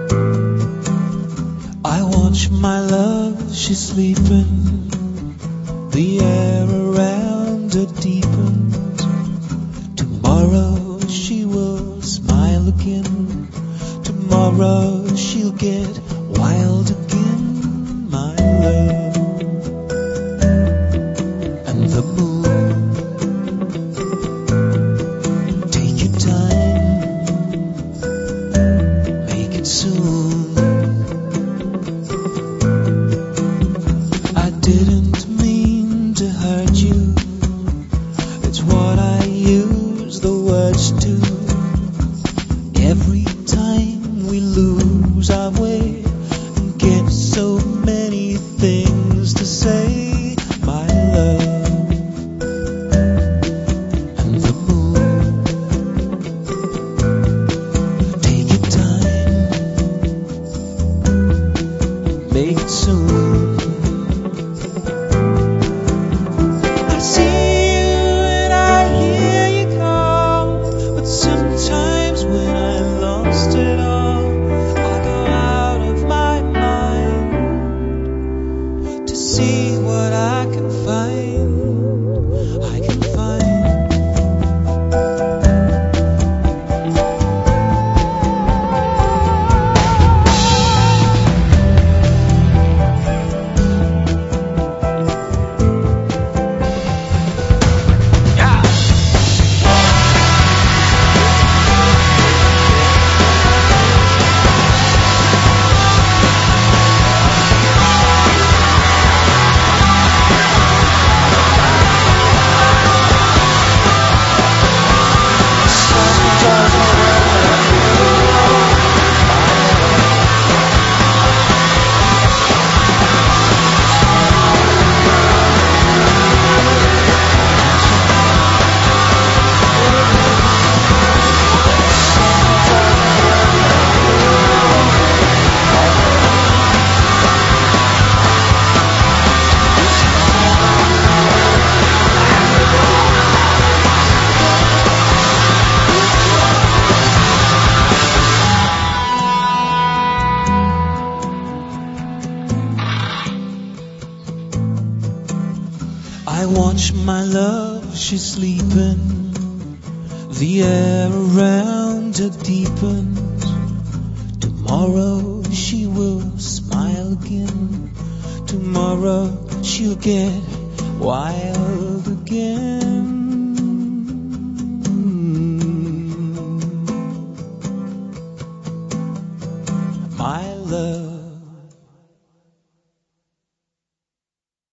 I watch my love, she's sleeping. The air around her deepens. Tomorrow she will smile again. Tomorrow she'll get wild again, my love. And the moon, take your time, make it soon. I didn't mean to hurt you, it's what I use the words to. Every time we lose our way and get so many things to say, my love. And the moon, take your time, make it soon. I see you and I hear you call, but sometimes when I lost it all, I go out of my mind to see what I can find. I can find. I watch my love, she's sleeping. The air around her deepens. Tomorrow she will smile again. Tomorrow she'll get wild again. My love.